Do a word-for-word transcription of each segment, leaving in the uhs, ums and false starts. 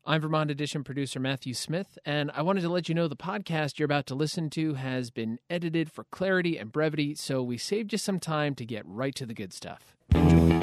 I'm Vermont Edition producer Matthew Smith, and I wanted to let you know the podcast you're about to listen to has been edited for clarity and brevity, so we saved you some time to get right to the good stuff. Enjoy.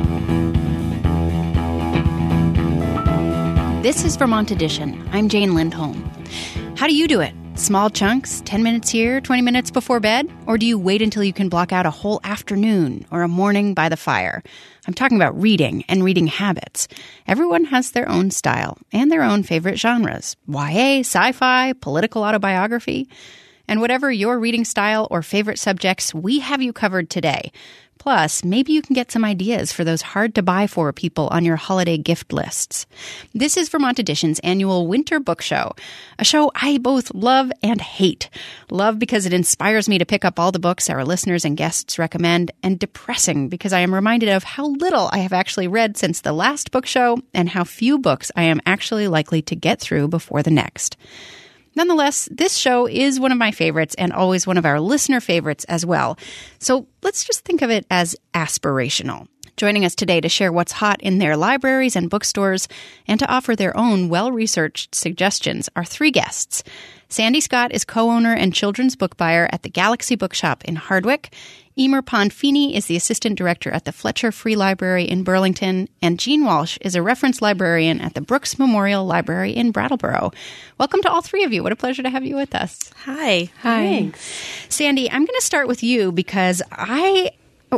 This is Vermont Edition. I'm Jane Lindholm. How do you do it? Small chunks, ten minutes here, twenty minutes before bed? Or do you wait until you can block out a whole afternoon or a morning by the fire? I'm talking about reading and reading habits. Everyone has their own style and their own favorite genres. Y A, sci-fi, political autobiography. And whatever your reading style or favorite subjects, we have you covered today. Plus, maybe you can get some ideas for those hard-to-buy-for people on your holiday gift lists. This is Vermont Edition's annual Winter Book Show, a show I both love and hate. Love because it inspires me to pick up all the books our listeners and guests recommend, and depressing because I am reminded of how little I have actually read since the last book show and how few books I am actually likely to get through before the next. Nonetheless, this show is one of my favorites and always one of our listener favorites as well. So let's just think of it as aspirational. Joining us today to share what's hot in their libraries and bookstores and to offer their own well-researched suggestions are three guests. Sandy Scott is co-owner and children's book buyer at the Galaxy Bookshop in Hardwick. Emer Ponfini is the assistant director at the Fletcher Free Library in Burlington, and Jean Walsh is a reference librarian at the Brooks Memorial Library in Brattleboro. Welcome to all three of you. What a pleasure to have you with us. Hi. Hi. Thanks. Sandy, I'm going to start with you because I...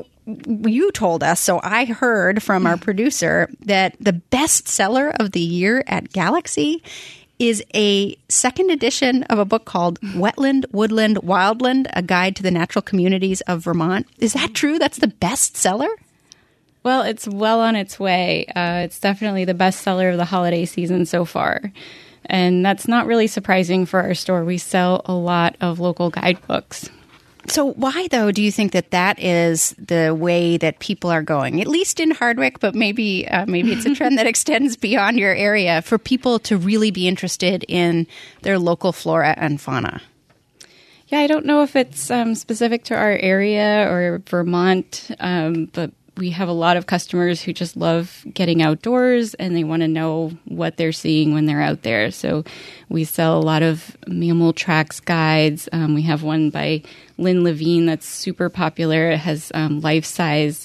You told us, so I heard from our producer that the bestseller of the year at Galaxy is a second edition of a book called Wetland, Woodland, Wildland, A Guide to the Natural Communities of Vermont. Is that true? That's the bestseller? Well, it's well on its way. Uh, it's definitely the bestseller of the holiday season so far. And that's not really surprising for our store. We sell a lot of local guidebooks. So why, though, do you think that that is the way that people are going, at least in Hardwick, but maybe uh, maybe it's a trend that extends beyond your area, for people to really be interested in their local flora and fauna? Yeah, I don't know if it's um, specific to our area or Vermont, um, but we have a lot of customers who just love getting outdoors and they want to know what they're seeing when they're out there. So we sell a lot of mammal tracks guides. Um, we have one by Lynn Levine that's super popular. It has um, life-size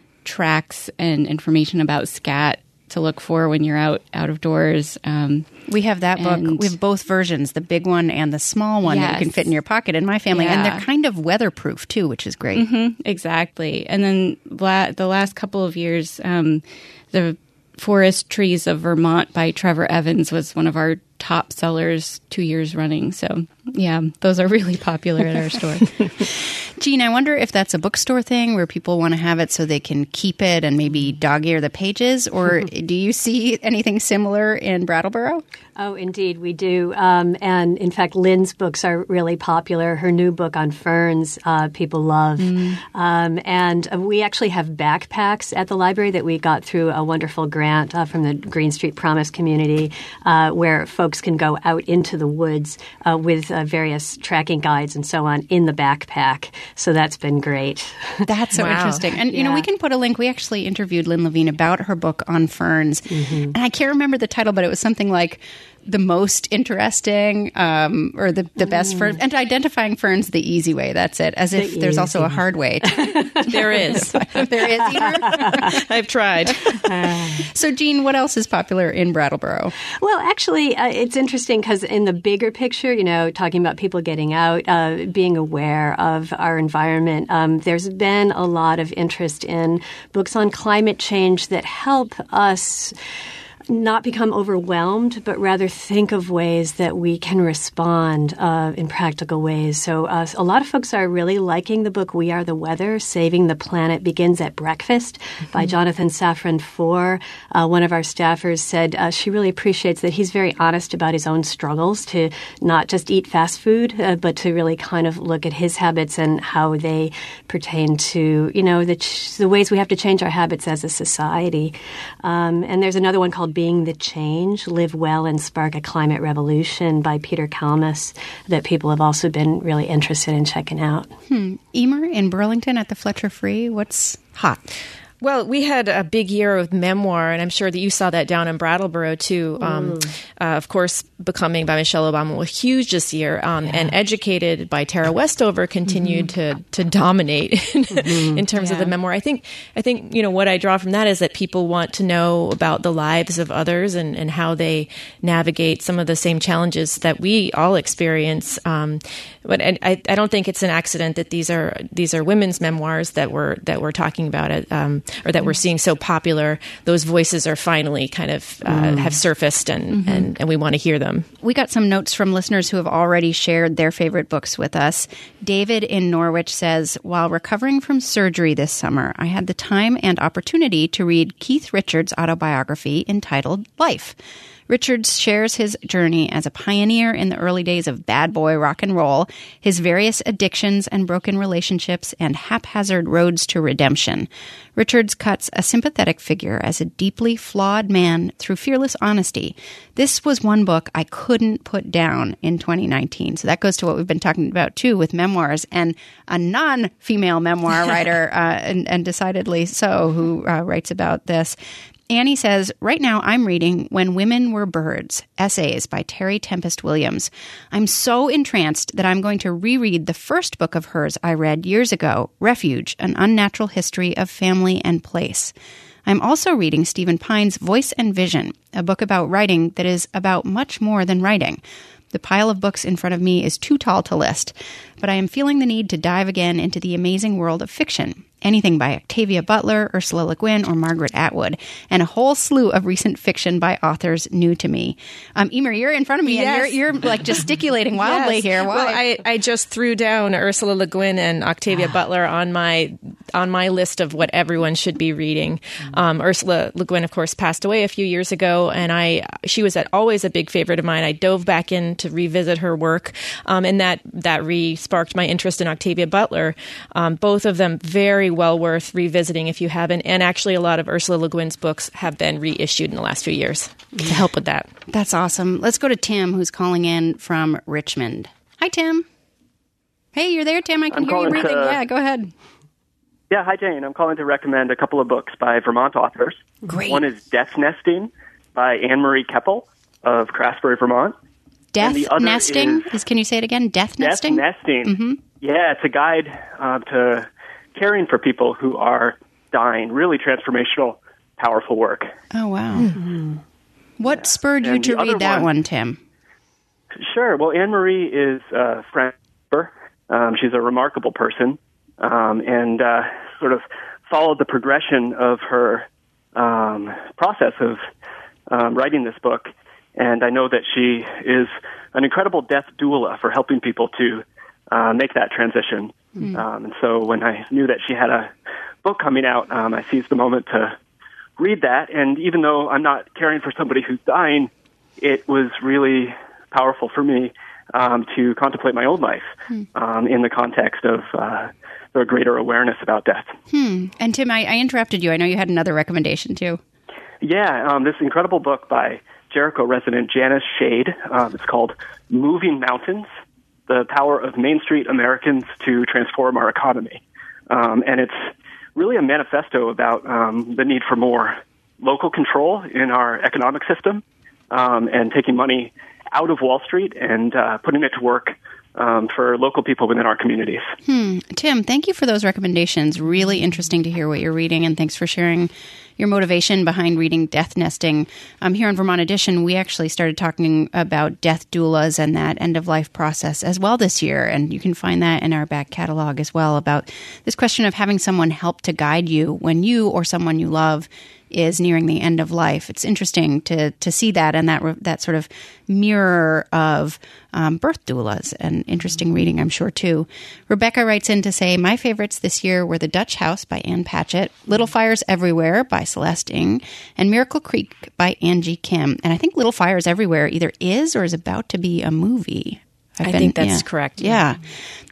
tracks and information about scat to look for when you're out out of doors. Um, we have that book. We have both versions, the big one and the small one, yes, that you can fit in your pocket in my family. Yeah. And they're kind of weatherproof, too, which is great. Mm-hmm, exactly. And then la- the last couple of years, um, the Forest Trees of Vermont by Trevor Evans was one of our top sellers two years running. So, yeah, those are really popular at our store. Jean, I wonder if that's a bookstore thing where people want to have it so they can keep it and maybe dog-ear the pages, or do you see anything similar in Brattleboro? Oh, indeed, we do. Um, and in fact, Lynn's books are really popular. Her new book on ferns, uh, people love. Mm. Um, and uh, we actually have backpacks at the library that we got through a wonderful grant uh, from the Green Street Promise community, uh, where folks can go out into the woods uh, with uh, various tracking guides and so on in the backpack. So that's been great. That's so wow. interesting. And, you yeah. know, we can put a link. We actually interviewed Lynn Levine about her book on ferns. Mm-hmm. And I can't remember the title, but it was something like the most interesting um, or the, the best mm. ferns. And identifying ferns the easy way. That's it. As the if there's easy. Also a hard way. To there is. There is. I've tried. So, Jean, what else is popular in Brattleboro? Well, actually, uh, it's interesting because in the bigger picture, you know, talking about people getting out, uh, being aware of our environment, um, there's been a lot of interest in books on climate change that help us not become overwhelmed, but rather think of ways that we can respond uh, in practical ways. So uh, a lot of folks are really liking the book We Are the Weather, Saving the Planet Begins at Breakfast mm-hmm. by Jonathan Safran Foer. Uh, one of our staffers said uh, she really appreciates that he's very honest about his own struggles to not just eat fast food, uh, but to really kind of look at his habits and how they pertain to, you know, the, ch- the ways we have to change our habits as a society. Um, and there's another one called Being the Change, Live Well and Spark a Climate Revolution by Peter Kalmus that people have also been really interested in checking out. Hmm. Emer in Burlington at the Fletcher Free, what's hot? Well, we had a big year of memoir, and I'm sure that you saw that down in Brattleboro, too. Um, uh, of course, Becoming by Michelle Obama was huge this year, um, yeah. and Educated by Tara Westover continued mm-hmm. to to dominate mm-hmm. in terms yeah. of the memoir. I think, I think you know, what I draw from that is that people want to know about the lives of others and, and how they navigate some of the same challenges that we all experience. Um, but I, I don't think it's an accident that these are these are women's memoirs that we're, that we're talking about it. Um, or that we're seeing so popular. Those voices are finally kind of uh, mm. have surfaced, and, mm-hmm. and, and we want to hear them. We got some notes from listeners who have already shared their favorite books with us. David in Norwich says, while recovering from surgery this summer, I had the time and opportunity to read Keith Richards' autobiography entitled Life. Richards shares his journey as a pioneer in the early days of bad boy rock and roll, his various addictions and broken relationships, and haphazard roads to redemption. Richards cuts a sympathetic figure as a deeply flawed man through fearless honesty. This was one book I couldn't put down in twenty nineteen. So that goes to what we've been talking about, too, with memoirs, and a non-female memoir writer, uh, and, and decidedly so, who uh, writes about this. Annie says, right now I'm reading When Women Were Birds, Essays by Terry Tempest Williams. I'm so entranced that I'm going to reread the first book of hers I read years ago, Refuge, An Unnatural History of Family and Place. I'm also reading Stephen Pine's Voice and Vision, a book about writing that is about much more than writing. The pile of books in front of me is too tall to list, but I am feeling the need to dive again into the amazing world of fiction. Anything by Octavia Butler, Ursula Le Guin, or Margaret Atwood, and a whole slew of recent fiction by authors new to me. Um, Emer, you're in front of me, yes. and you're, you're like gesticulating wildly yes. here. Why? Well, I, I just threw down Ursula Le Guin and Octavia Butler on my on my list of what everyone should be reading. Um, Ursula Le Guin, of course, passed away a few years ago, and I she was at, always a big favorite of mine. I dove back in to revisit her work, um, and that that re-sparked my interest in Octavia Butler. Um, both of them very well worth revisiting if you haven't. And actually, a lot of Ursula Le Guin's books have been reissued in the last few years to help with that. That's awesome. Let's go to Tim, who's calling in from Richmond. Hi, Tim. Hey, you're there, Tim. I can I'm hear you breathing. To, yeah, go ahead. Yeah, hi, Jane. I'm calling to recommend a couple of books by Vermont authors. Great. One is Death Nesting by Anne-Marie Keppel of Craftsbury, Vermont. Death Nesting? Is, is, can you say it again? Death Nesting? Death Nesting. Mm-hmm. Yeah, it's a guide uh, to caring for people who are dying. Really transformational, powerful work. Oh, wow. Mm-hmm. What yeah. spurred you and to read that one, one, Tim? Sure. Well, Anne-Marie is a friend. Um, she's a remarkable person, um, and uh, sort of followed the progression of her um, process of um, writing this book. And I know that she is an incredible death doula for helping people to uh, make that transition. Mm. Um, and so when I knew that she had a book coming out, um, I seized the moment to read that. And even though I'm not caring for somebody who's dying, it was really powerful for me um, to contemplate my own life mm. um, in the context of uh, the greater awareness about death. Hmm. And Tim, I, I interrupted you. I know you had another recommendation too. Yeah, um, this incredible book by Jericho resident Janice Shade. Um, it's called Moving Mountains, The Power of Main Street Americans to Transform Our Economy. Um, and it's really a manifesto about um, the need for more local control in our economic system um, and taking money out of Wall Street and uh, putting it to work um, for local people within our communities. Hmm. Tim, thank you for those recommendations. Really interesting to hear what you're reading, and thanks for sharing your motivation behind reading Death Nesting. Um, here on Vermont Edition, we actually started talking about death doulas and that end-of-life process as well this year, and you can find that in our back catalog as well, about this question of having someone help to guide you when you or someone you love is nearing the end of life. It's interesting to to see that and that that sort of mirror of um, birth doulas, and interesting reading, I'm sure, too. Rebecca writes in to say, my favorites this year were The Dutch House by Ann Patchett, Little Fires Everywhere by Celeste Ng, and Miracle Creek by Angie Kim. And I think Little Fires Everywhere either is or is about to be a movie. I've I been, think that's yeah. correct. Yeah.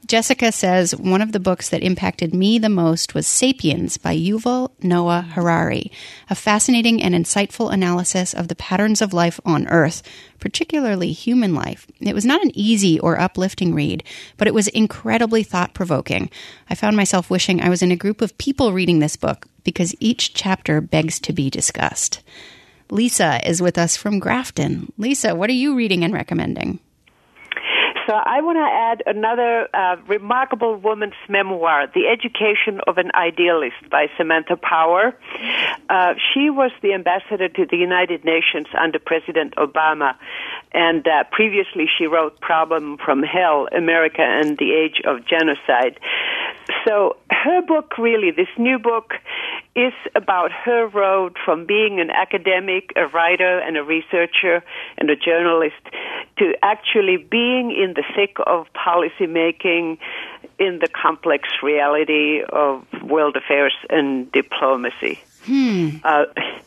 Jessica says, one of the books that impacted me the most was Sapiens by Yuval Noah Harari, a fascinating and insightful analysis of the patterns of life on Earth, particularly human life. It was not an easy or uplifting read, but it was incredibly thought-provoking. I found myself wishing I was in a group of people reading this book because each chapter begs to be discussed. Lisa is with us from Grafton. Lisa, what are you reading and recommending? So I want to add another uh, remarkable woman's memoir, The Education of an Idealist by Samantha Power. Uh, she was the ambassador to the United Nations under President Obama, and uh, previously she wrote Problem from Hell, America and the Age of Genocide. So her book, really, this new book, is about her road from being an academic, a writer, and a researcher, and a journalist, to actually being in the thick of policy making, in the complex reality of world affairs and diplomacy. Hmm. Uh,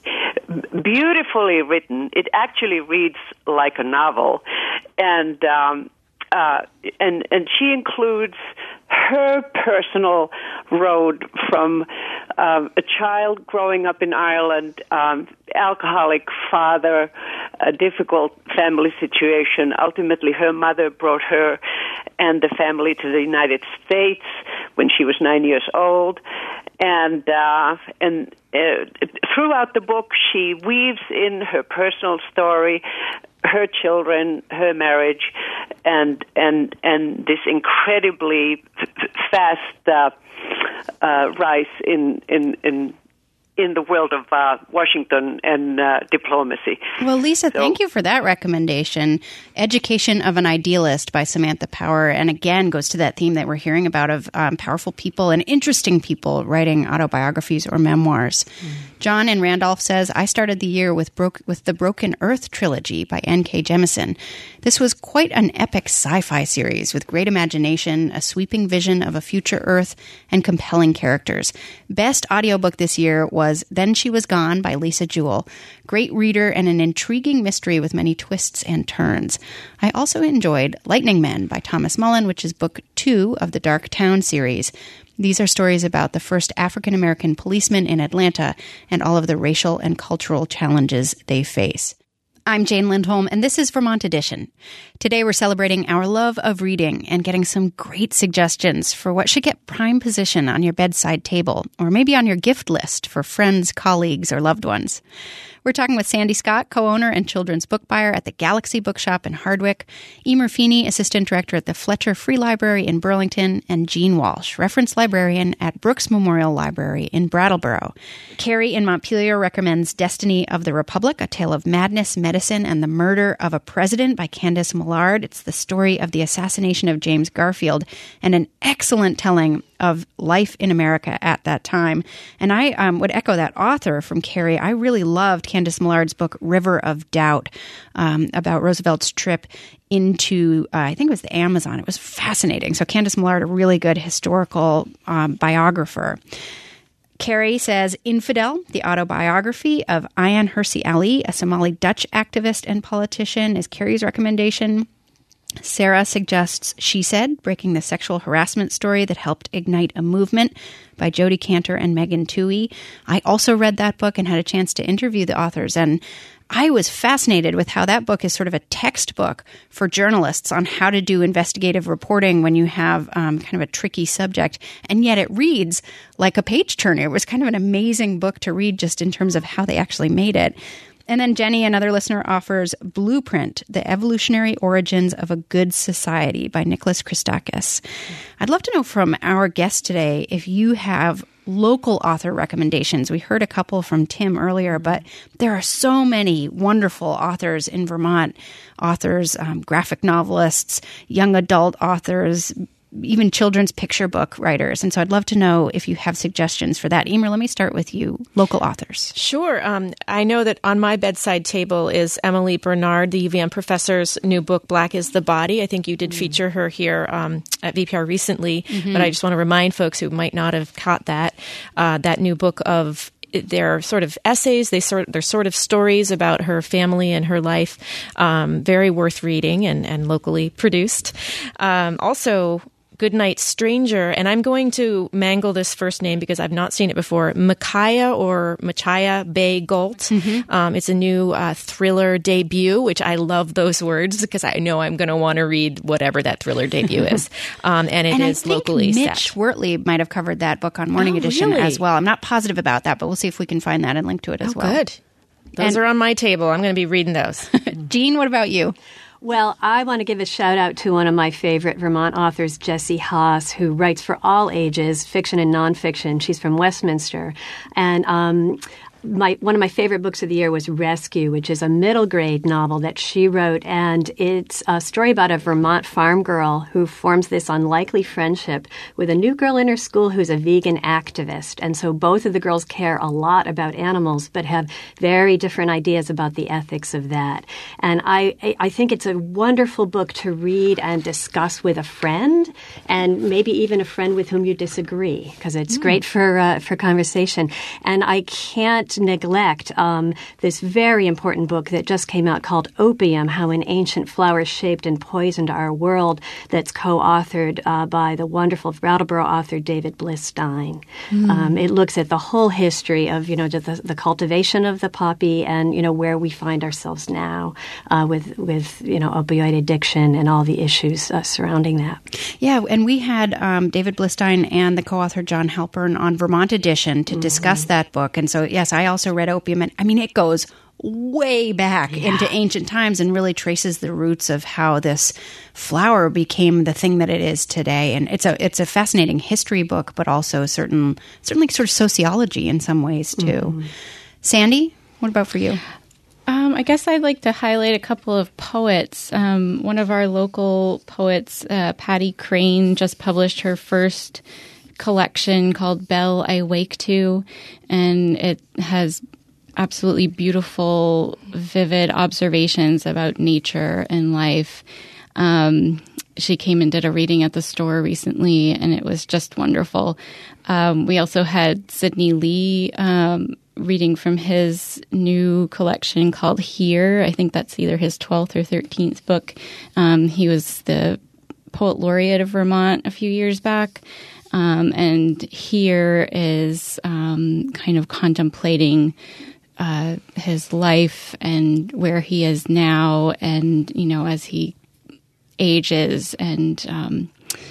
beautifully written. It actually reads like a novel, and um, uh, and and she includes her personal road from um, a child growing up in Ireland, um, alcoholic father, a difficult family situation. Ultimately, her mother brought her and the family to the United States when she was nine years old. And uh, and uh, throughout the book, she weaves in her personal story, her children, her marriage, and and and this incredibly f- fast uh, uh, rise in in in in the world of uh, Washington and uh, diplomacy. Well, Lisa, so, thank you for that recommendation. Education of an Idealist by Samantha Power, and again goes to that theme that we're hearing about of um, powerful people and interesting people writing autobiographies or memoirs. Mm. John in Randolph says, I started the year with, Bro- with the Broken Earth trilogy by N K Jemisin. This was quite an epic sci-fi series with great imagination, a sweeping vision of a future Earth, and compelling characters. Best audiobook this year was Then She Was Gone by Lisa Jewell. Great reader and an intriguing mystery with many twists and turns. I also enjoyed Lightning Men by Thomas Mullen, which is book two of the Dark Town series. These are stories about the first African-American policeman in Atlanta and all of the racial and cultural challenges they face. I'm Jane Lindholm, and this is Vermont Edition. Today we're celebrating our love of reading and getting some great suggestions for what should get prime position on your bedside table, or maybe on your gift list for friends, colleagues, or loved ones. We're talking with Sandy Scott, co-owner and children's book buyer at the Galaxy Bookshop in Hardwick, Emer Feeney, assistant director at the Fletcher Free Library in Burlington, and Jean Walsh, reference librarian at Brooks Memorial Library in Brattleboro. Carrie in Montpelier recommends Destiny of the Republic, a tale of madness, medicine, and the murder of a president by Candace Millard. It's the story of the assassination of James Garfield and an excellent telling of life in America at that time. And I um, would echo that author from Carrie. I really loved Candace Millard's book, River of Doubt, um, about Roosevelt's trip into, uh, I think it was the Amazon. It was fascinating. So Candace Millard, a really good historical um, biographer. Carrie says, Infidel, the autobiography of Ayaan Hirsi Ali, a Somali Dutch activist and politician, is Carrie's recommendation. Sarah suggests She Said, Breaking the Sexual Harassment Story That Helped Ignite a Movement by Jodi Kantor and Megan Twohey. I also read that book and had a chance to interview the authors, and I was fascinated with how that book is sort of a textbook for journalists on how to do investigative reporting when you have um, kind of a tricky subject, and yet it reads like a page-turner. It was kind of an amazing book to read just in terms of how they actually made it. And then Jenny, another listener, offers Blueprint, The Evolutionary Origins of a Good Society by Nicholas Christakis. I'd love to know from our guest today if you have local author recommendations. We heard a couple from Tim earlier, but there are so many wonderful authors in Vermont, authors, um, graphic novelists, young adult authors, even children's picture book writers. And so I'd love to know if you have suggestions for that. Emer, let me start with you, local authors. Sure. Um, I know that on my bedside table is Emily Bernard, the U V M professor's new book, Black is the Body. I think you did mm-hmm. feature her here um, at V P R recently, mm-hmm. but I just want to remind folks who might not have caught that, uh, that new book of They're sort of essays. They sort they're sort of stories about her family and her life. Um, very worth reading and, and locally produced. Um, also, Goodnight Stranger, and I'm going to mangle this first name because I've not seen it before. Machaya or Machaya Bay Galt. Mm-hmm. Um, it's a new uh, thriller debut, which I love those words because I know I'm going to want to read whatever that thriller debut is. Um, and it and is I think locally Mitch set. Wortley might have covered that book on Morning Oh, Edition really? as well. I'm not positive about that, but we'll see if we can find that and link to it as Oh, well. good. Those And- are on my table. I'm going to be reading those. Jean, what about you? Well, I want to give a shout out to one of my favorite Vermont authors, Jessie Haas, who writes for all ages, fiction and nonfiction. She's from Westminster. And um, my one of my favorite books of the year was Rescue, which is a middle grade novel that she wrote. And it's a story about a Vermont farm girl who forms this unlikely friendship with a new girl in her school who's a vegan activist. And so both of the girls care a lot about animals, but have very different ideas about the ethics of that. And I, I think it's a wonderful book to read and discuss with a friend, and maybe even a friend with whom you disagree, because it's mm. great for uh, for conversation. And I can't neglect um, this very important book that just came out called Opium, How an Ancient Flower Shaped and Poisoned Our World, that's co-authored uh, by the wonderful Brattleboro author David Bliss Stein. Mm. Um, it looks at the whole history of, you know, the, the cultivation of the poppy and, you know, where we find ourselves now uh, with, with, you know, opioid addiction and all the issues uh, surrounding that. Yeah, and we had um, David Bliss Stein and the co-author John Halpern on Vermont Edition to mm-hmm. discuss that book. And so, yes, I also read Opium. And I mean, it goes way back yeah. into ancient times and really traces the roots of how this flower became the thing that it is today. And it's a it's a fascinating history book, but also certain certainly sort of sociology in some ways too. Mm-hmm. Sandy, what about for you? Um, I guess I'd like to highlight a couple of poets. Um, one of our local poets, uh, Patty Crane, just published her first collection called Bell I Wake To, and it has absolutely beautiful, vivid observations about nature and life. Um, she came and did a reading at the store recently, and it was just wonderful. Um, we also had Sidney Lee um, reading from his new collection called Here. I think that's either his twelfth or thirteenth book. Um, he was the Poet Laureate of Vermont a few years back. Um, and Here is um, kind of contemplating uh, his life and where he is now, and, you know, as he ages. And um,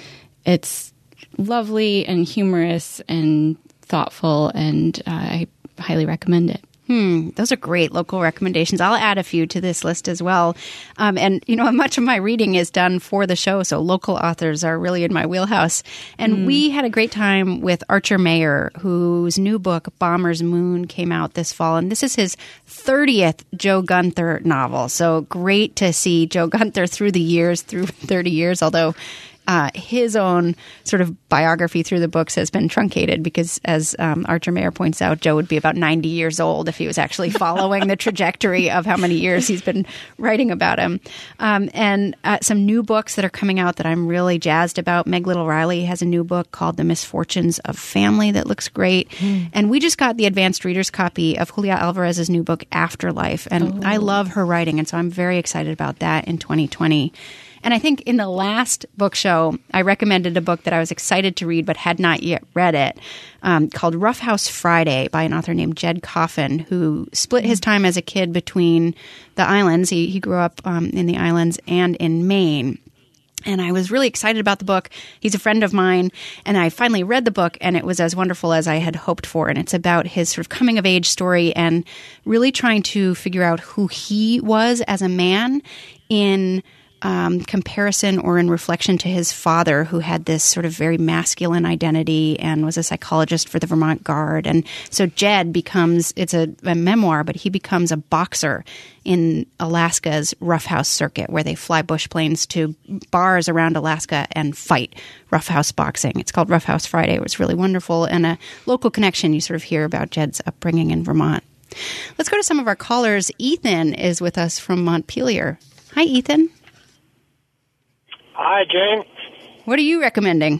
it's lovely and humorous and thoughtful, and uh, I highly recommend it. Hmm, those are great local recommendations. I'll add a few to this list as well. Um, and, you know, much of my reading is done for the show, so local authors are really in my wheelhouse. And mm. we had a great time with Archer Mayer, whose new book, Bomber's Moon, came out this fall. And this is his thirtieth Joe Gunther novel. So great to see Joe Gunther through the years, through thirty years, although Uh, his own sort of biography through the books has been truncated because, as um, Archer Mayer points out, Joe would be about ninety years old if he was actually following the trajectory of how many years he's been writing about him. Um, and uh, some new books that are coming out that I'm really jazzed about. Meg Little Riley has a new book called The Misfortunes of Family that looks great. Mm. And we just got the advanced reader's copy of Julia Alvarez's new book, Afterlife. And oh. I love her writing, and so I'm very excited about that in twenty twenty. And I think in the last book show, I recommended a book that I was excited to read but had not yet read it, um, called Rough House Friday by an author named Jed Coffin, who split his time as a kid between the islands. He, he grew up um, in the islands and in Maine. And I was really excited about the book. He's a friend of mine. And I finally read the book, and it was as wonderful as I had hoped for. And it's about his sort of coming-of-age story and really trying to figure out who he was as a man in Um, comparison or in reflection to his father, who had this sort of very masculine identity and was a psychologist for the Vermont Guard. And so Jed becomes, it's a, a memoir, but he becomes a boxer in Alaska's roughhouse circuit, where they fly bush planes to bars around Alaska and fight roughhouse boxing. It's called Roughhouse Friday. It was really wonderful, and a local connection you sort of hear about Jed's upbringing in Vermont. Let's go to some of our callers. Ethan is with us from Montpelier. Hi, Ethan. Hi, Jane. What are you recommending?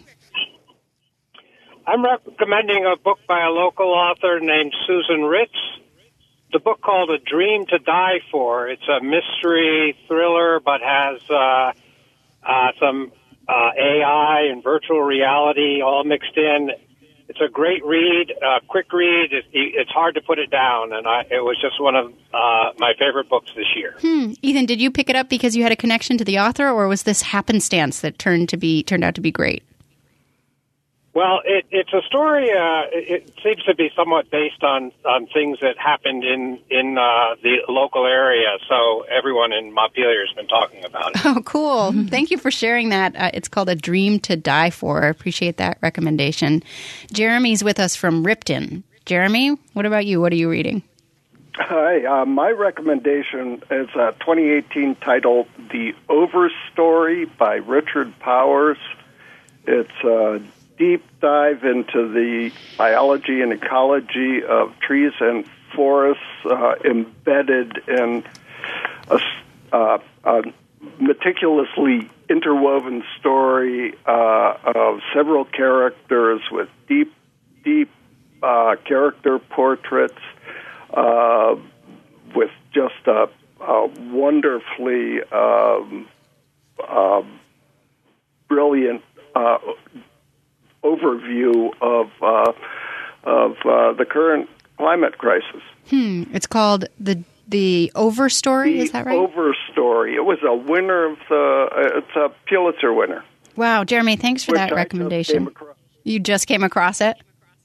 I'm recommending a book by a local author named Susan Ritz. The book called A Dream to Die For. It's a mystery thriller, but has uh, uh, some uh, A I and virtual reality all mixed in. It's a great read, uh, quick read. It, it's hard to put it down, and I, it was just one of uh, my favorite books this year. Hmm. Ethan, did you pick it up because you had a connection to the author, or was this happenstance that turned to be turned out to be great? Well, it, it's a story. Uh, it, it seems to be somewhat based on, on things that happened in in uh, the local area. So everyone in Montpelier has been talking about it. Oh, cool! Thank you for sharing that. Uh, it's called A Dream to Die For. I appreciate that recommendation. Jeremy's with us from Ripton. Jeremy, what about you? What are you reading? Hi, uh, my recommendation is a twenty eighteen title, The Overstory by Richard Powers. It's a deep dive into the biology and ecology of trees and forests uh, embedded in a, uh, a meticulously interwoven story uh, of several characters with deep, deep uh, character portraits, uh, with just a, a wonderfully um, uh, brilliant uh, overview of uh, of uh, the current climate crisis. Hmm. It's called the the Overstory. The Is that right? Overstory. It was a winner of the. Uh, it's a Pulitzer winner. Wow, Jeremy, thanks for Which that I recommendation. just came across. You just came across it?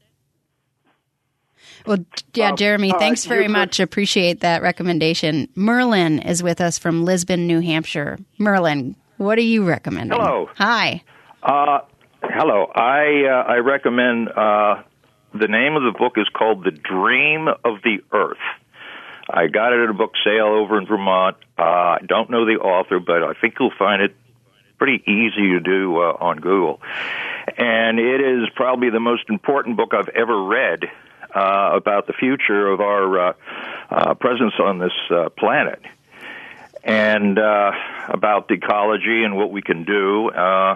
Well, yeah, Um, Jeremy, uh, thanks very you could- much. Appreciate that recommendation. Merlin is with us from Lisbon, New Hampshire. Merlin, what are you recommending? Hello. Hi. Uh, hello. I uh, I recommend uh, the name of the book is called The Dream of the Earth. I got it at a book sale over in Vermont. Uh, I don't know the author, but I think you'll find it pretty easy to do uh, on Google. And it is probably the most important book I've ever read uh, about the future of our uh, uh, presence on this uh, planet, and uh, about ecology and what we can do. Uh,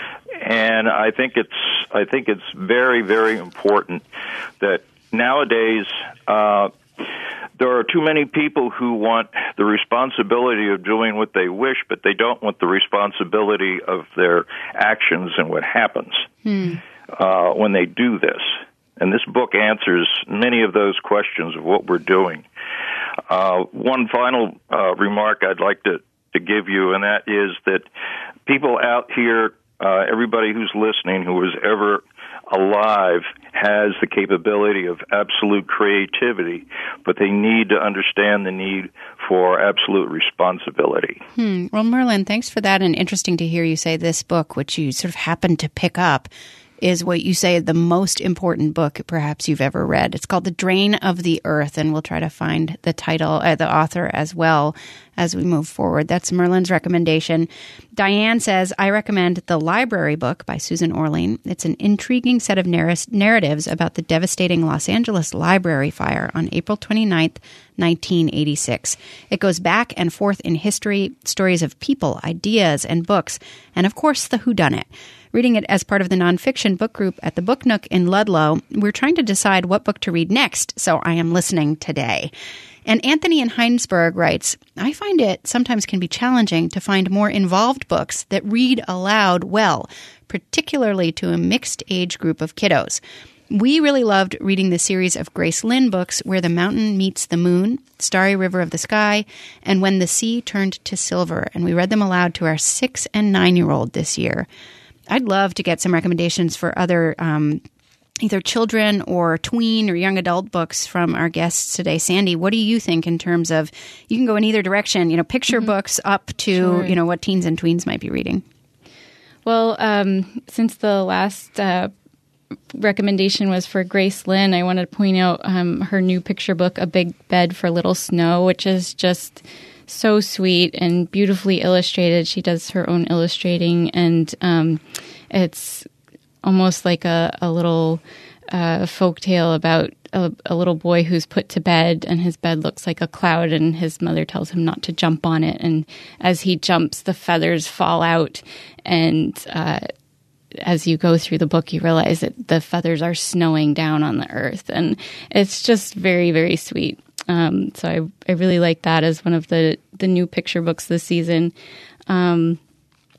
and I think it's I think it's very, very important that nowadays uh, there are too many people who want the responsibility of doing what they wish, but they don't want the responsibility of their actions and what happens hmm. uh, when they do this. And this book answers many of those questions of what we're doing. Uh, one final uh, remark I'd like to, to give you, and that is that people out here, uh, everybody who's listening, who is ever alive, has the capability of absolute creativity, but they need to understand the need for absolute responsibility. Hmm. Well, Merlin, thanks for that. And interesting to hear you say this book, which you sort of happened to pick up, is what you say the most important book perhaps you've ever read. It's called The Drain of the Earth, and we'll try to find the title, uh, the author as well as we move forward. That's Merlin's recommendation. Diane says, I recommend The Library Book by Susan Orlean. It's an intriguing set of narr- narratives about the devastating Los Angeles library fire on April twenty-ninth, nineteen eighty-six. It goes back and forth in history, stories of people, ideas, and books, and of course the whodunit. Reading it as part of the nonfiction book group at the Book Nook in Ludlow, we're trying to decide what book to read next, so I am listening today. And Anthony in Heinsberg writes, I find it sometimes can be challenging to find more involved books that read aloud well, particularly to a mixed age group of kiddos. We really loved reading the series of Grace Lynn books Where the Mountain Meets the Moon, Starry River of the Sky, and When the Sea Turned to Silver, and we read them aloud to our six- and nine-year-old this year. I'd love to get some recommendations for other um, either children or tween or young adult books from our guests today. Sandy, what do you think in terms of, you can go in either direction, you know, picture mm-hmm. books up to, sure. you know, what teens and tweens might be reading? Well, um, since the last uh, recommendation was for Grace Lynn, I wanted to point out um, her new picture book, A Big Bed for Little Snow, which is just so sweet and beautifully illustrated. She does her own illustrating, and um, it's almost like a, a little uh, folk tale about a, a little boy who's put to bed, and his bed looks like a cloud, and his mother tells him not to jump on it. And as he jumps, the feathers fall out, and uh, as you go through the book, you realize that the feathers are snowing down on the earth, and it's just very, very sweet. Um, so I, I really like that as one of the, the new picture books this season. Um,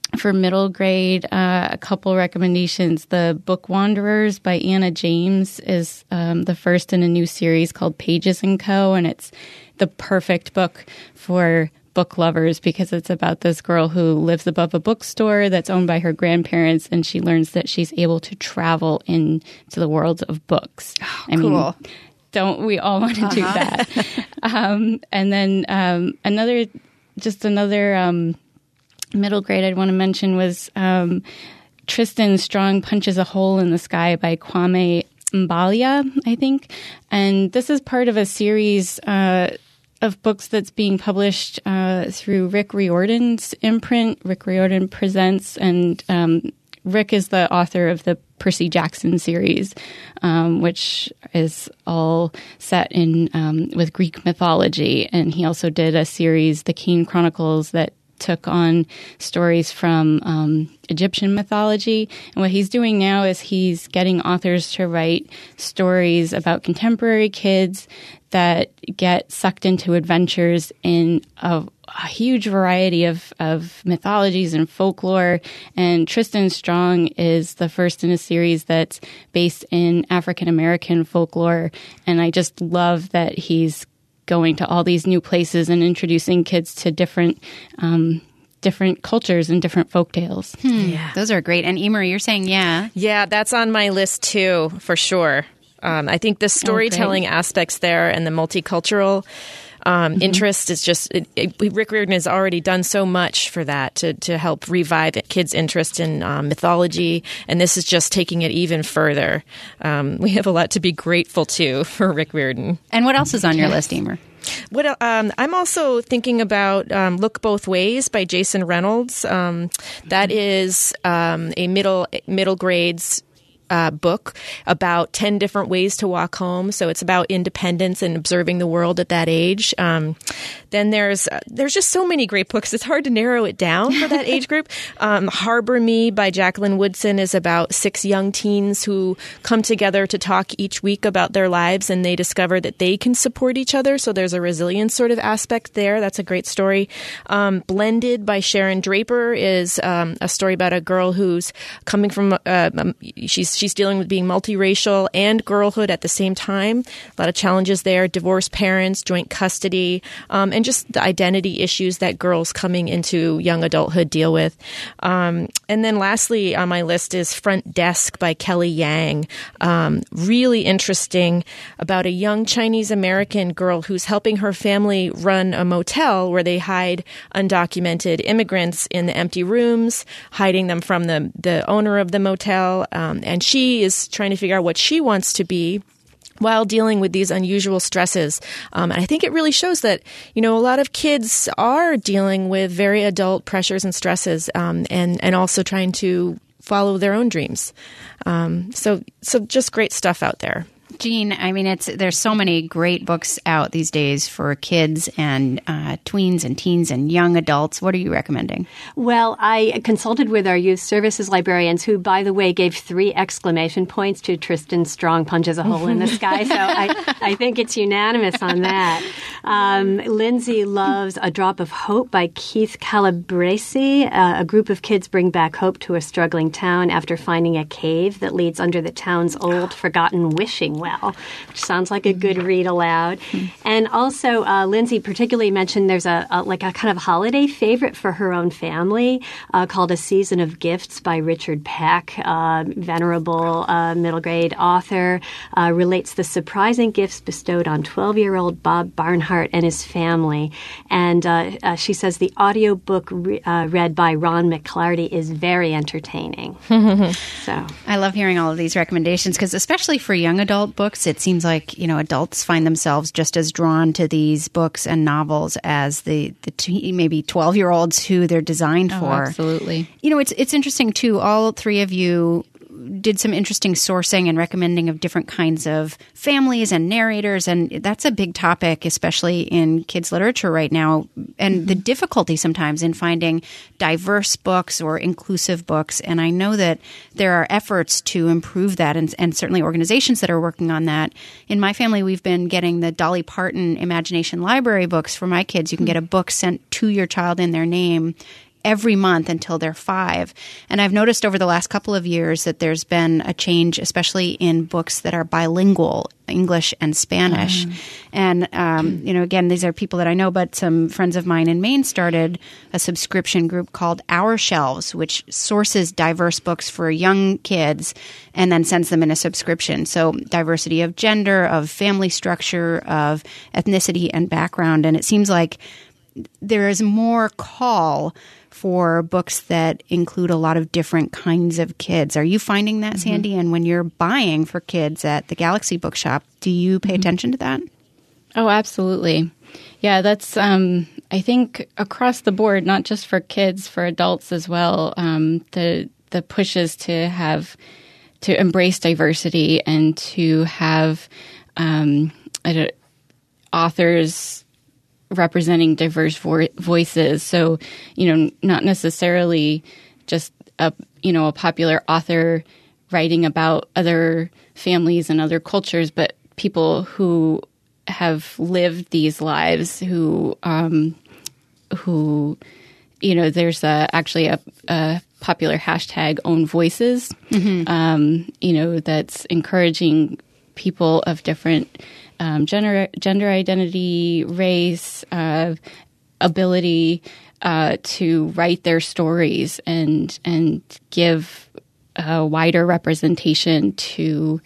for middle grade, uh, a couple recommendations. The Book Wanderers by Anna James is um, the first in a new series called Pages and Co., and it's the perfect book for book lovers because it's about this girl who lives above a bookstore that's owned by her grandparents, and she learns that she's able to travel into the world of books. Oh, I cool. mean, don't we all want to uh-huh. do that? um, and then um, another, just another um, middle grade I'd want to mention was um, Tristan Strong Punches a Hole in the Sky by Kwame Mbalia, I think. And this is part of a series uh, of books that's being published uh, through Rick Riordan's imprint. Rick Riordan Presents, and um, Rick is the author of the Percy Jackson series, um, which is all set in um, with Greek mythology. And he also did a series, The Kane Chronicles, that took on stories from um, Egyptian mythology. And what he's doing now is he's getting authors to write stories about contemporary kids that get sucked into adventures in a, a huge variety of, of mythologies and folklore. And Tristan Strong is the first in a series that's based in African American folklore. And I just love that he's going to all these new places and introducing kids to different um, different cultures and different folktales. Hmm. Yeah. Those are great. And Emer, you're saying, yeah. Yeah, that's on my list too, for sure. Um, I think the storytelling oh, aspects there and the multicultural um, mm-hmm. interest is just it, it, Rick Riordan has already done so much for that to, to help revive kids' interest in um, mythology. And this is just taking it even further. Um, we have a lot to be grateful to for Rick Riordan. And what else is on your list, Emer? What um, I'm also thinking about um, Look Both Ways by Jason Reynolds. Um, that is um, a middle middle grades Uh, book about ten different ways to walk home. So it's about independence and observing the world at that age. Um, then there's uh, there's just so many great books. It's hard to narrow it down for that age group. Um, Harbor Me by Jacqueline Woodson is about six young teens who come together to talk each week about their lives, and they discover that they can support each other. So there's a resilience sort of aspect there. That's a great story. Um, Blended by Sharon Draper is um, a story about a girl who's coming from uh, um, she's She's dealing with being multiracial and girlhood at the same time. A lot of challenges there. Divorced parents, joint custody, um, and just the identity issues that girls coming into young adulthood deal with. Um, and then lastly on my list is Front Desk by Kelly Yang. Um, really interesting about a young Chinese American girl who's helping her family run a motel where they hide undocumented immigrants in the empty rooms, hiding them from the, the owner of the motel. Um, and she is trying to figure out what she wants to be while dealing with these unusual stresses. Um, and I think it really shows that, you know, a lot of kids are dealing with very adult pressures and stresses, um, and, and also trying to follow their own dreams. Um, so, so just great stuff out there. Jean, I mean, it's there's so many great books out these days for kids and uh, tweens and teens and young adults. What are you recommending? Well, I consulted with our youth services librarians, who, by the way, gave three exclamation points to Tristan Strong Punches a Hole in the Sky. So I, I think it's unanimous on that. Um, Lindsay loves A Drop of Hope by Keith Calabresi. Uh, a group of kids bring back hope to a struggling town after finding a cave that leads under the town's old, forgotten wishing well. Well, which sounds like a good read aloud. Mm-hmm. And also, uh, Lindsay particularly mentioned there's a, a like a kind of holiday favorite for her own family uh, called A Season of Gifts by Richard Peck, uh, venerable uh, middle grade author, uh, relates the surprising gifts bestowed on twelve-year-old Bob Barnhart and his family. And uh, uh, she says the audiobook re- uh, read by Ron McClarty is very entertaining. So I love hearing all of these recommendations because especially for young adult books, it seems like, you know, adults find themselves just as drawn to these books and novels as the, the t- maybe twelve-year-olds who they're designed oh, for. Absolutely. You know, it's it's interesting, too. All three of you did some interesting sourcing and recommending of different kinds of families and narrators, and that's a big topic, especially in kids' literature right now, and mm-hmm. the difficulty sometimes in finding diverse books or inclusive books. And I know that there are efforts to improve that, and, and certainly organizations that are working on that. In my family, we've been getting the Dolly Parton Imagination Library books for my kids. You can mm-hmm. get a book sent to your child in their name every month until they're five. And I've noticed over the last couple of years that there's been a change, especially in books that are bilingual, English and Spanish. Mm. And, um, you know, again, these are people that I know, but some friends of mine in Maine started a subscription group called Our Shelves, which sources diverse books for young kids and then sends them in a subscription. So diversity of gender, of family structure, of ethnicity and background. And it seems like there is more call for books that include a lot of different kinds of kids. Are you finding that, mm-hmm. Sandy? And when you're buying for kids at the Galaxy Bookshop, do you pay mm-hmm. attention to that? Oh, absolutely. Yeah, that's, um, I think, across the board, not just for kids, for adults as well, um, the the pushes to have, to embrace diversity and to have um, authors representing diverse vo- voices. So, you know, not necessarily just a, you know, a popular author writing about other families and other cultures, but people who have lived these lives, who, um, who, you know, there's a, actually a, a popular hashtag, Own Voices, mm-hmm. um, you know, that's encouraging people of different Um, gender, gender identity, race, uh, ability uh, to write their stories and and give a wider representation to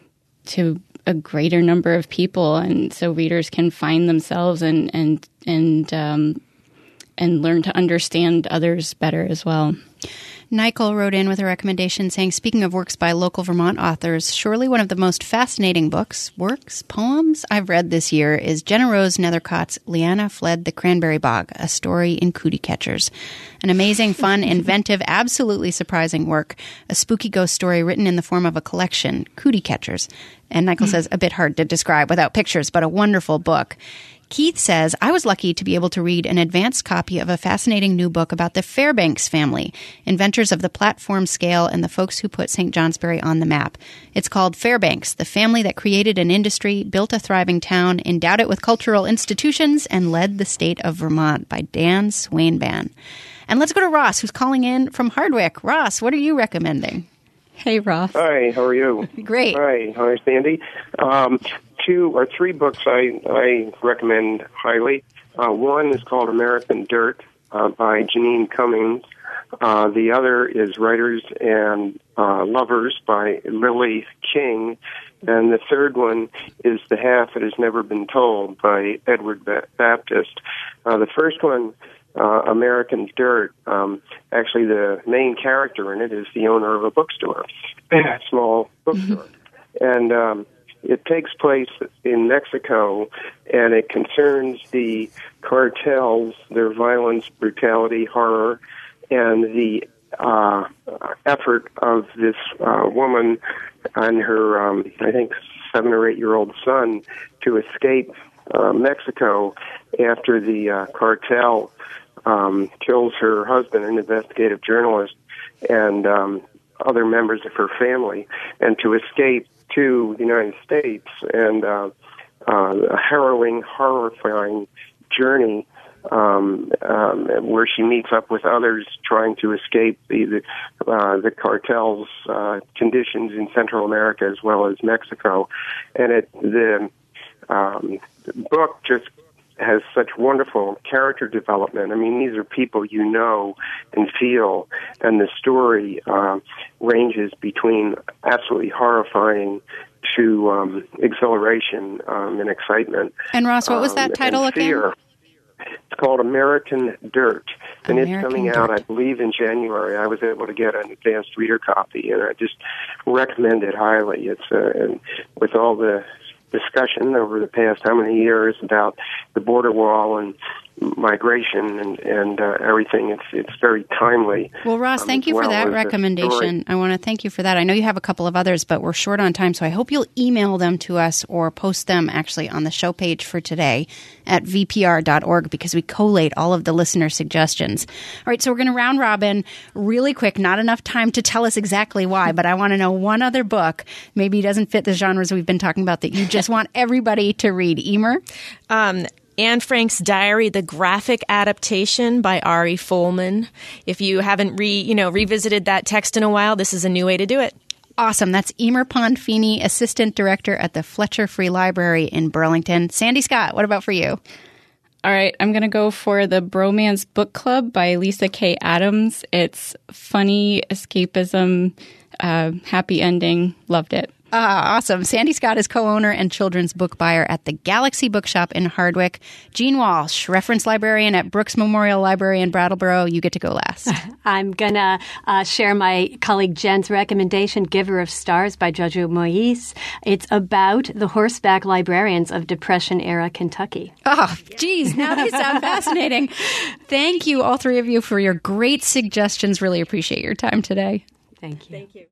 to a greater number of people, and so readers can find themselves and and and um, and learn to understand others better as well. Nicole wrote in with a recommendation saying, speaking of works by local Vermont authors, surely one of the most fascinating books, works, poems I've read this year is Jenna Rose Nethercott's Leanna Fled the Cranberry Bog, a story in Cootie Catchers. An amazing, fun, inventive, absolutely surprising work, a spooky ghost story written in the form of a collection, Cootie Catchers. And Nicole mm-hmm. says, a bit hard to describe without pictures, but a wonderful book. Keith says, I was lucky to be able to read an advanced copy of a fascinating new book about the Fairbanks family, inventors of the platform scale and the folks who put Saint Johnsbury on the map. It's called Fairbanks, the family that created an industry, built a thriving town, endowed it with cultural institutions, and led the state of Vermont, by Dan Swainban. And let's go to Ross, who's calling in from Hardwick. Ross, what are you recommending? Hey, Ross. Hi, how are you? Great. Hi, hi, Sandy. Um, two or three books I, I recommend highly. Uh, one is called American Dirt uh, by Janine Cummings. Uh, the other is Writers and uh, Lovers by Lily King. And the third one is The Half That Has Never Been Told by Edward ba- Baptist. Uh, the first one, uh, American Dirt, um, actually the main character in it is the owner of a bookstore, a small bookstore. Mm-hmm. And um, it takes place in Mexico, and it concerns the cartels, their violence, brutality, horror, and the uh, effort of this uh, woman and her, um, I think, seven or eight-year-old son to escape uh, Mexico after the uh, cartel um, kills her husband, an investigative journalist, and um, other members of her family, and to escape to the United States, and uh, uh, a harrowing, horrifying journey um, um, where she meets up with others trying to escape the the, uh, the cartel's uh, conditions in Central America as well as Mexico. And it the, um, the book just has such wonderful character development. I mean, these are people you know and feel, and the story uh, ranges between absolutely horrifying to um, exhilaration um, and excitement. And Ross, what was that um, title again? It's called American Dirt, and American it's coming Dirt. out, I believe, in January. I was able to get an advanced reader copy, and I just recommend it highly. It's uh, and with all the discussion over the past how many years about the border wall and migration and and uh, everything. It's it's very timely. Well, Ross, um, thank you well for that as recommendation. I want to thank you for that. I know you have a couple of others, but we're short on time, so I hope you'll email them to us or post them actually on the show page for today at v p r dot org, because we collate all of the listener suggestions. All right, so we're going to round robin really quick. Not enough time to tell us exactly why, but I want to know one other book, maybe doesn't fit the genres we've been talking about, that you just want everybody to read. Emer? Um Anne Frank's Diary, the graphic adaptation by Ari Folman. If you haven't re, you know, revisited that text in a while, this is a new way to do it. Awesome. That's Emer Pond-Feeney, Assistant Director at the Fletcher Free Library in Burlington. Sandy Scott, what about for you? All right, I'm going to go for The Bromance Book Club by Lisa K. Adams. It's funny, escapism, uh, happy ending. Loved it. Ah, awesome. Sandy Scott is co-owner and children's book buyer at the Galaxy Bookshop in Hardwick. Jean Walsh, reference librarian at Brooks Memorial Library in Brattleboro. You get to go last. I'm going to uh, share my colleague Jen's recommendation, Giver of Stars by Jojo Moyes. It's about the horseback librarians of Depression-era Kentucky. Oh, geez. Now these sound fascinating. Thank you, all three of you, for your great suggestions. Really appreciate your time today. Thank you. Thank you.